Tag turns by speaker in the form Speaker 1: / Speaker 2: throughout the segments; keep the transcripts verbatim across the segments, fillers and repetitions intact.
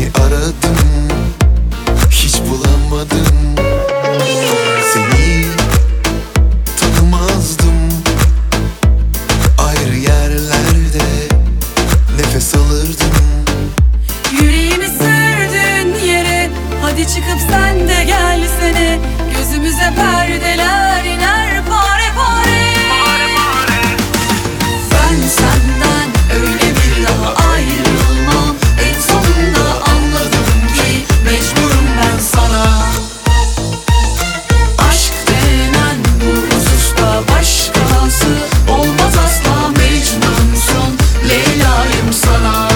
Speaker 1: Seni aradım, hiç bulamadım. Seni tanımazdım. Ayrı yerlerde nefes alırdım.
Speaker 2: Yüreğimi sürdün yere, hadi çıkıp sen de gelsene. Gözümüze perdeler iner pare pare. Ben senden öyle bir daha ayrılmam. En sonunda anladım ki mecburum ben sana. Aşk denen bu hususta başkası olmaz asla. Mecnunsun, Leyla'yım sana.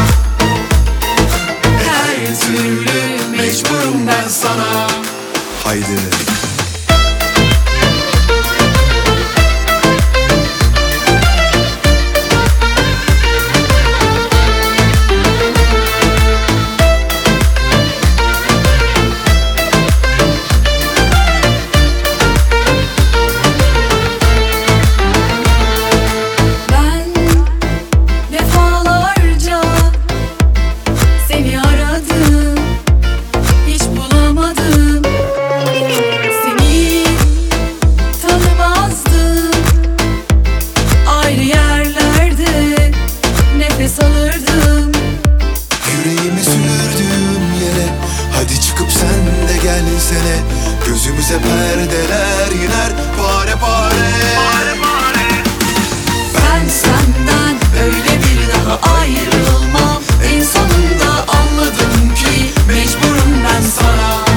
Speaker 2: Her türlü mecburum ben sana.
Speaker 1: Haydi.
Speaker 2: Ben defalarca seni aradım, hiç bulamadım. Seni tanımazdım. Ayrı yerlerde nefes alırdım.
Speaker 1: Yüreğimi sürdüğüm yere, hadi çıkıp sen de gelsene. Gözümüze perdeler iner pare pare.